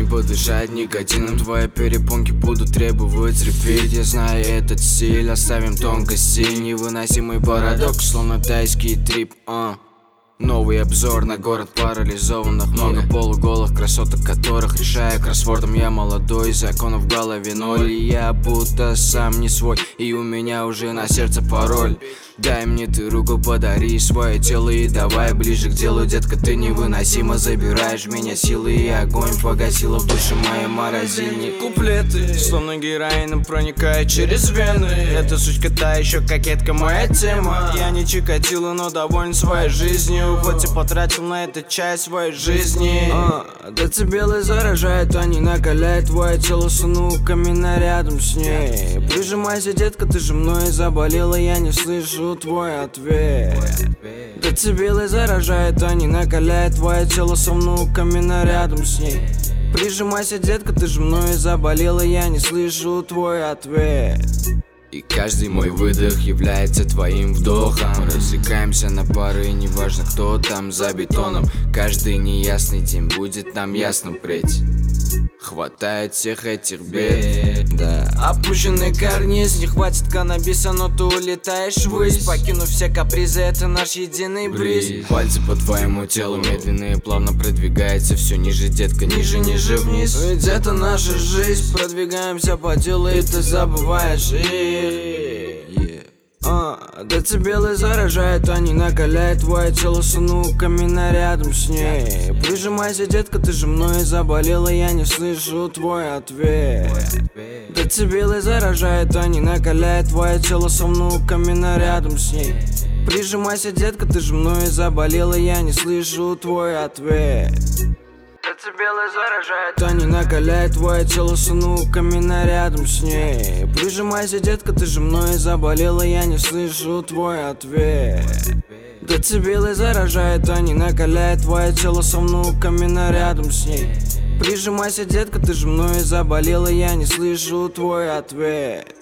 не подышать никотином. Твои перепонки будут требовать репит. Я знаю этот стиль, оставим тонкости. Невыносимый парадокс, словно тайский трип. Новый обзор на город парализованных. Много полуголых красоток, которых решаю кроссвордом. Я молодой, законов в голове ноль. И я будто сам не свой, и у меня уже на сердце пароль. Дай мне ты руку, подари свое тело и давай ближе к делу, детка. Ты невыносимо забираешь меня силы, и огонь погасила в душе моей морозильник. Куплеты, словно героином проникает через вены. Эта сучка та еще кокетка, моя тема. Я не Чикатило, но доволен своей жизнью, хоть и потратил на это часть своей жизни. Децибелы заражают, они накаляют твое тело с внуками рядом с ней. Прижимайся, детка, ты же мной заболела, я не слышу твой ответ. Децибелы заражают, они накаляют твое тело со внуками рядом с ней. Прижимайся, детка, ты же мной заболела, я не слышу твой ответ. И каждый мой выдох является твоим вдохом. Рассекаемся на пары, неважно кто там за бетоном. Каждый неясный день будет нам ясно впредь. Хватает всех этих бед, да. Опущенный карниз, не хватит каннабиса, но ты улетаешь ввысь. Покинув все капризы, это наш единый бриз. Пальцы по твоему телу медленно и плавно продвигаются все ниже, детка, ниже, ниже вниз. Ведь это наша жизнь, продвигаемся по делу, и ты забываешь их. Децибелы заражают, они накаляют твое тело с внуками рядом с ней. Прижимайся, детка, ты же мной заболела, я не слышу твой ответ. Децибелы заражают, они накаляют твое тело со внуками рядом с ней. Прижимайся, детка, ты же мной заболела, я не слышу твой ответ. Децибелы заражают, они накаляют твое тело с внуками рядом с ней. Прижимайся, детка, ты же мной заболела, я не слышу твой ответ. Децибелы заражают, они накаляют твое тело со внуками рядом с ней. Прижимайся, детка, ты же мной заболела, я не слышу твой ответ.